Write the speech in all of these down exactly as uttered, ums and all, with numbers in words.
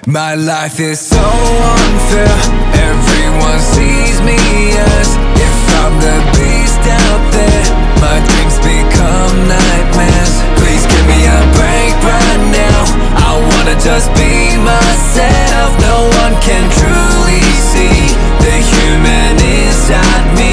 My life is so unfair. Everyone sees me as if I'm the beast out there. My dreams become nightmares. Please give me a break right now. I wanna just be myself. No one can truly see the human inside me.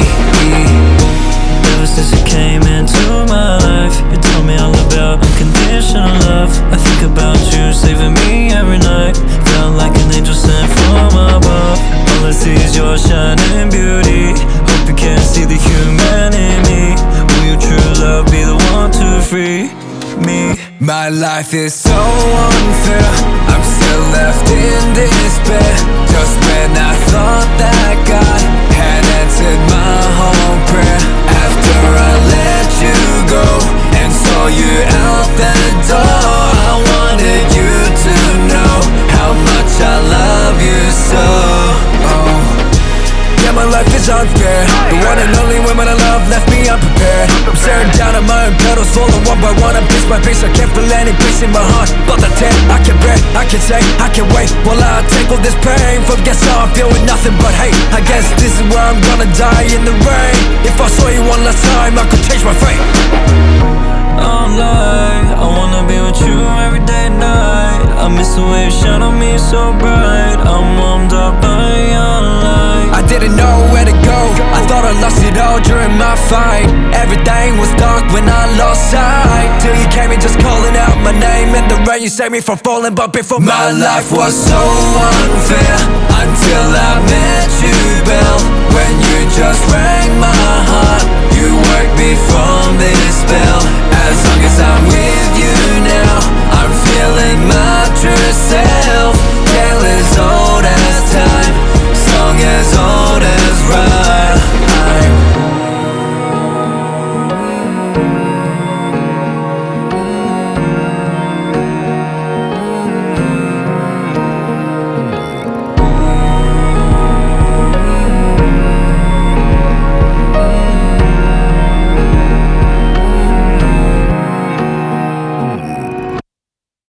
Ever since you came into my life, you told me all about unconditional love. I think about you saving me every night. Felt like an angel sent from above. All I see is your shining beauty. Hope you can see the human in me. Will your true love be the one to free me? My life is so unfair. I'm still left in despair. Just when I thought that God had answered my whole prayer. After I let you go and saw you out the door, I wanted you to know how much I love you so. Oh, yeah, my life is unfair. The one and only woman I love left me unprepared. I'm staring down at my own petals, falling one by one. I'm piece by piece, I can't feel any peace in my heart. But the tear, I can bear, I can say, I can wait while I take all this pain. From guess how I feel with nothing but hate. I guess this is where I'm gonna die in the rain. If I saw you one last time, I could change my fate. I'm like, I wanna be with you every day and night. I miss the way you shine on me so bright. I'm warmed up by your light. I didn't know where to go, I thought I lost it all during my fight. Everything was dark when I lost sight, till you came in just calling out my name. In the rain you saved me from falling, but before my, my life was so unfair. Until I met you, Belle, when you just rang